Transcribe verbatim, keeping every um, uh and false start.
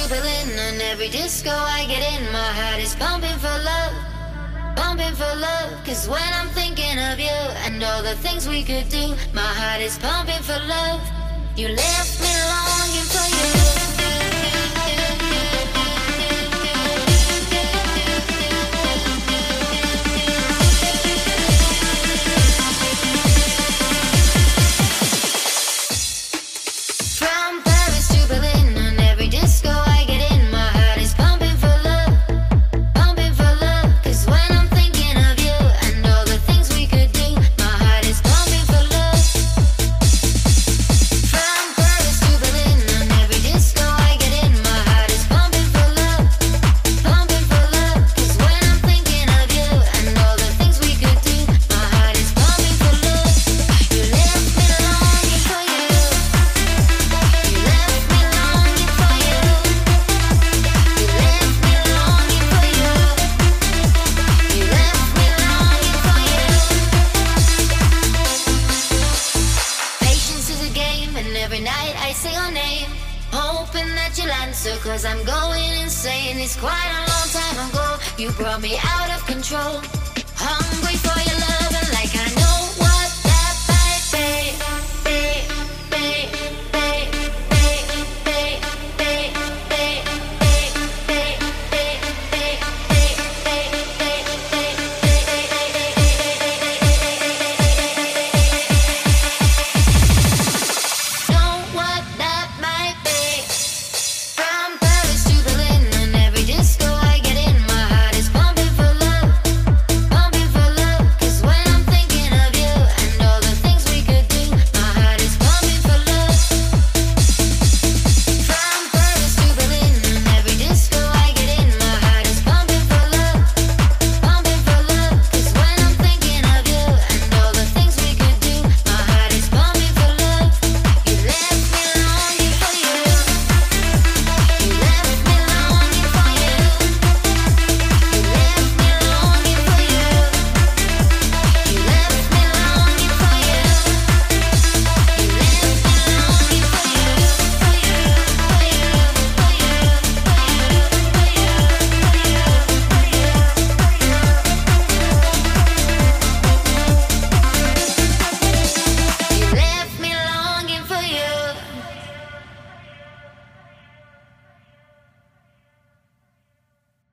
Berlin and every disco I get in, my heart is pumping for love, pumping for love. Cause when I'm thinking of you and all the things we could do, my heart is pumping for love. You left me longing for you. Cause I'm going insane. It's quite a long time ago. You brought me out of control. Hungry for your love and like I know